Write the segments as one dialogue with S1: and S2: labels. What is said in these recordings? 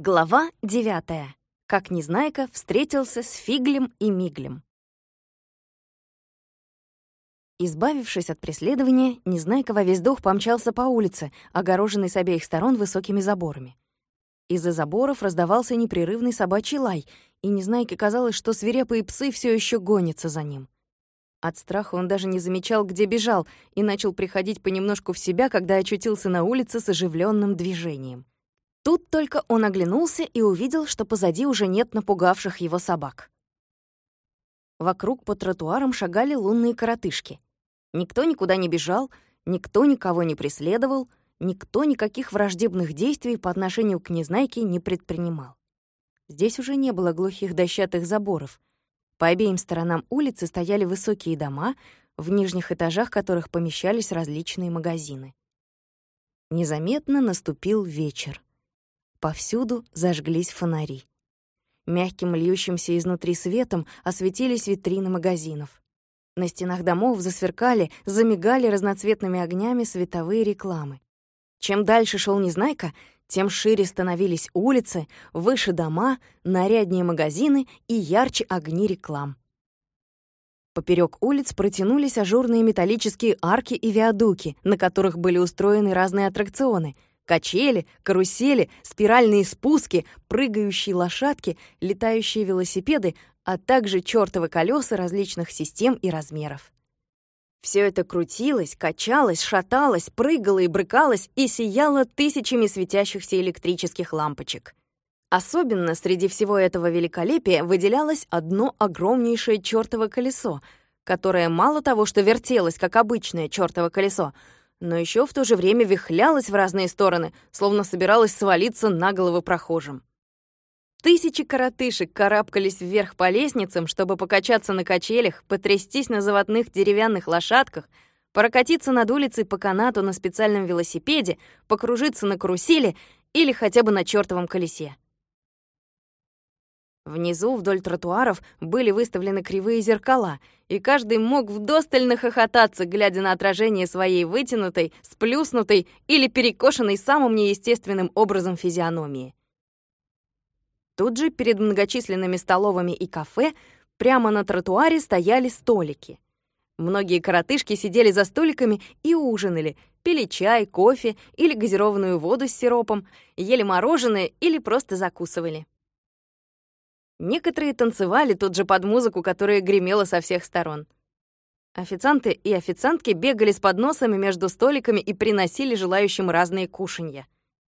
S1: Глава 9. Как Незнайка встретился с Фиглем и Миглем. Избавившись от преследования, Незнайка во весь дух помчался по улице, огороженной с обеих сторон высокими заборами. Из-за заборов раздавался непрерывный собачий лай, и Незнайке казалось, что свирепые псы все еще гонятся за ним. От страха он даже не замечал, где бежал, и начал приходить понемножку в себя, когда очутился на улице с оживленным движением. Тут только он оглянулся и увидел, что позади уже нет напугавших его собак. Вокруг по тротуарам шагали лунные коротышки. Никто никуда не бежал, никто никого не преследовал, никто никаких враждебных действий по отношению к Незнайке не предпринимал. Здесь уже не было глухих дощатых заборов. По обеим сторонам улицы стояли высокие дома, в нижних этажах которых помещались различные магазины. Незаметно наступил вечер. Повсюду зажглись фонари. Мягким льющимся изнутри светом осветились витрины магазинов. На стенах домов засверкали, замигали разноцветными огнями световые рекламы. Чем дальше шел Незнайка, тем шире становились улицы, выше дома, наряднее магазины и ярче огни реклам. Поперек улиц протянулись ажурные металлические арки и виадуки, на которых были устроены разные аттракционы — качели, карусели, спиральные спуски, прыгающие лошадки, летающие велосипеды, а также чёртовы колёса различных систем и размеров. Всё это крутилось, качалось, шаталось, прыгало и брыкалось и сияло тысячами светящихся электрических лампочек. Особенно среди всего этого великолепия выделялось одно огромнейшее чёртово колесо, которое мало того, что вертелось, как обычное чёртово колесо, но еще в то же время вихлялась в разные стороны, словно собиралась свалиться на головы прохожим. Тысячи коротышек карабкались вверх по лестницам, чтобы покачаться на качелях, потрястись на заводных деревянных лошадках, прокатиться над улицей по канату на специальном велосипеде, покружиться на карусели или хотя бы на чёртовом колесе. Внизу вдоль тротуаров были выставлены кривые зеркала, и каждый мог вдосталь нахохотаться, глядя на отражение своей вытянутой, сплюснутой или перекошенной самым неестественным образом физиономии. Тут же перед многочисленными столовыми и кафе прямо на тротуаре стояли столики. Многие коротышки сидели за столиками и ужинали, пили чай, кофе или газированную воду с сиропом, ели мороженое или просто закусывали. Некоторые танцевали тут же под музыку, которая гремела со всех сторон. Официанты и официантки бегали с подносами между столиками и приносили желающим разные кушанья.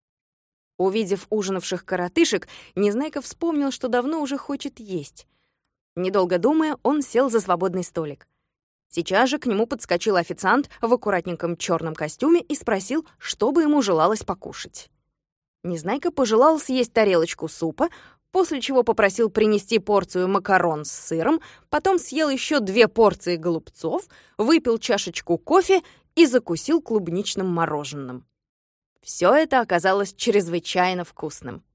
S1: Увидев ужинавших коротышек, Незнайка вспомнил, что давно уже хочет есть. Недолго думая, он сел за свободный столик. Сейчас же к нему подскочил официант в аккуратненьком чёрном костюме и спросил, что бы ему желалось покушать. Незнайка пожелал съесть тарелочку супа, после чего попросил принести порцию макарон с сыром, потом съел еще 2 порции голубцов, выпил чашечку кофе и закусил клубничным мороженым. Все это оказалось чрезвычайно вкусным.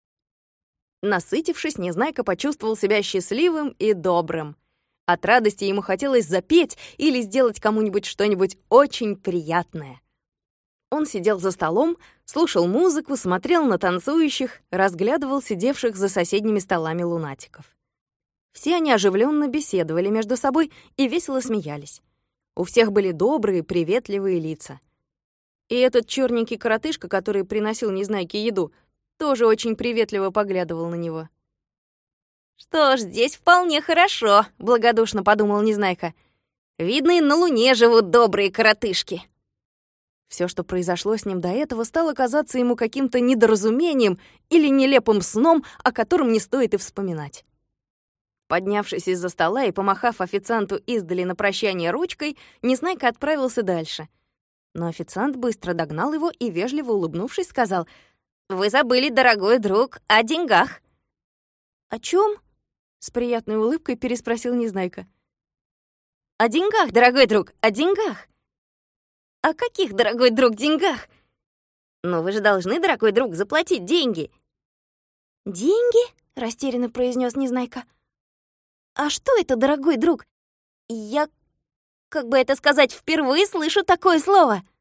S1: Насытившись, Незнайка почувствовал себя счастливым и добрым. От радости ему хотелось запеть или сделать кому-нибудь что-нибудь очень приятное. Он сидел за столом, слушал музыку, смотрел на танцующих, разглядывал сидевших за соседними столами лунатиков. Все они оживленно беседовали между собой и весело смеялись. У всех были добрые, приветливые лица. И этот чёрненький коротышка, который приносил Незнайке еду, тоже очень приветливо поглядывал на него. «Что ж, здесь вполне хорошо», — благодушно подумал Незнайка. «Видно, и на Луне живут добрые коротышки». Всё, что произошло с ним до этого, стало казаться ему каким-то недоразумением или нелепым сном, о котором не стоит и вспоминать. Поднявшись из-за стола и помахав официанту издали на прощание ручкой, Незнайка отправился дальше. Но официант быстро догнал его и, вежливо улыбнувшись, сказал: «Вы забыли, дорогой друг, о деньгах». «О чём?» — с приятной улыбкой переспросил Незнайка. «О деньгах, дорогой друг, о деньгах». «О каких, дорогой друг, деньгах? Ну, вы же должны, дорогой друг, заплатить деньги». «Деньги?» — растерянно произнес Незнайка. «А что это, дорогой друг? Я, как бы это сказать, впервые слышу такое слово».